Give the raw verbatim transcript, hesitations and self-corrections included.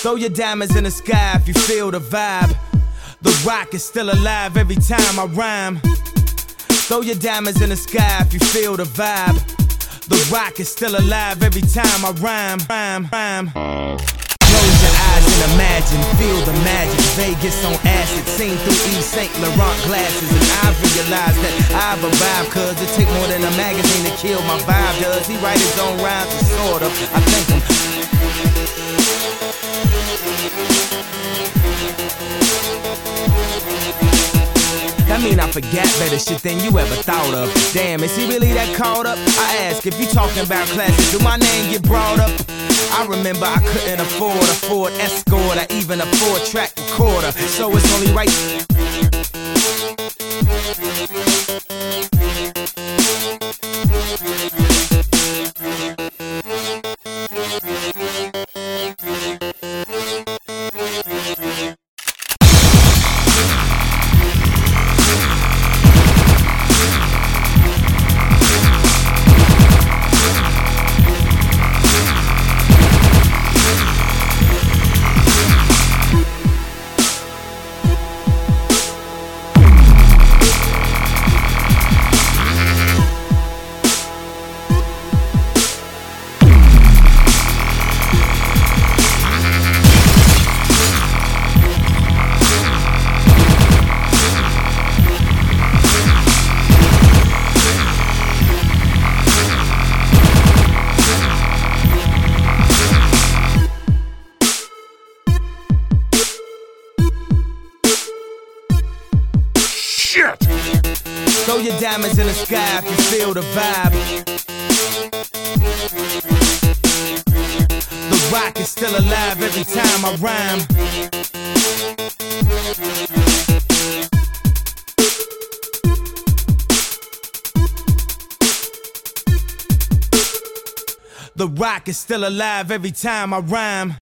Throw your diamonds in the sky if you feel the vibe. The rock is still alive every time I rhyme. Throw your diamonds in the sky if you feel the vibe. The rock is still alive every time I rhyme, rhyme, rhyme. Close your eyes and imagine, feel the magic. Vegas on acid, seen through Yves Saint Laurent glasses. And I realize that I've arrived, cause it take more than a magazine to kill my vibe. Does he write his own rhymes? Sort of, I think I'm That mean I forgot better shit than you ever thought of. Damn, is he really that caught up? I ask, if you talking about classics, do my name get brought up? I remember I couldn't afford a Ford Escort or even a four-track recorder, so it's only right. Throw your diamonds in the sky if you feel the vibe. The rock is still alive every time I rhyme. The rock is still alive every time I rhyme.